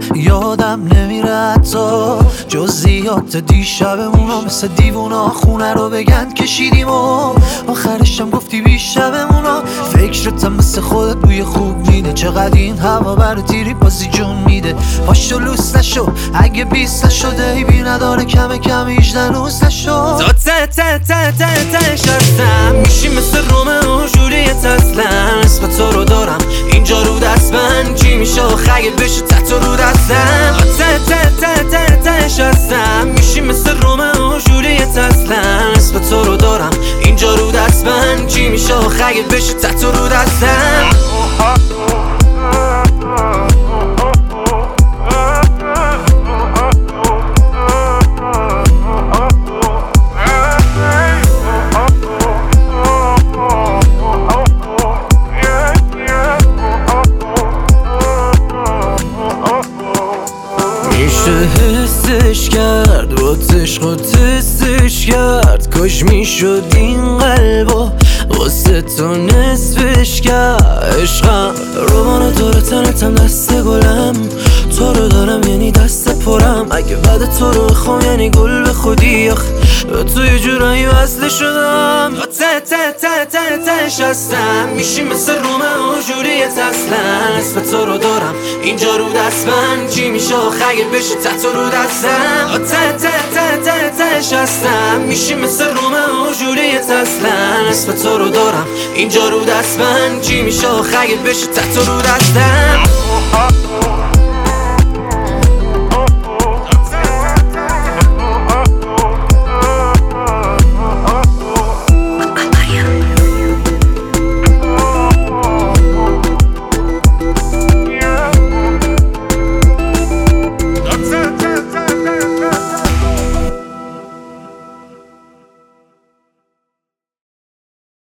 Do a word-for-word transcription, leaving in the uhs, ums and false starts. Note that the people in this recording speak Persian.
یادم نمیره حتی جزئیات دیشبمونو، مثل دیوونا خونه رو بگند کشیدیم و آخرشم گفتی بیشبمونو. فکرتم مثل خودت بوی خوب میده، چقدر این هوا برای تیری بازی جون میده. پاشو لوس نشو اگه بیست نشده، ای بی نداره کم کم ایجده نوز نشو. تا ته ته ته ته تهش هستم، میشی مثل رومئو و جولیت اصلا. اسم تو رو دارم اینجا رو دست من، چی میشه خیل بشه تتو رو دستم. ته ته ته ته تهش هستم، میشی مثل رومئو و جولیت اصلا. اسم تو رو دارم اینجا رو دست من، چی میشه خیل بشه تتو رو دستم. میشه حسش کرد با عشق و تستش کرد، کاش میشد این قلبا واسه تو نصفش کرد. عشقم رومان داره تنتم دست گلم، تو رو دارم یعنی دست پرم. اگه بعد تو رو بخوام یعنی گل به خودی، آخ به تو یه جورایی وصله شدم. ته ته ته ته تهش هستم، میشی مثل رومئو و جولیت اصلا. اسم تو رو دارم اینجا رو دست من، چی میشه خیل بشه تتو رو دستم. ته ته ته ته تهش هستم، میشی مثل رومئو و جولیت اصلا. اسم تو رو دارم اینجا رو دست من، چی میشه خیل بشه تتو رو دستم.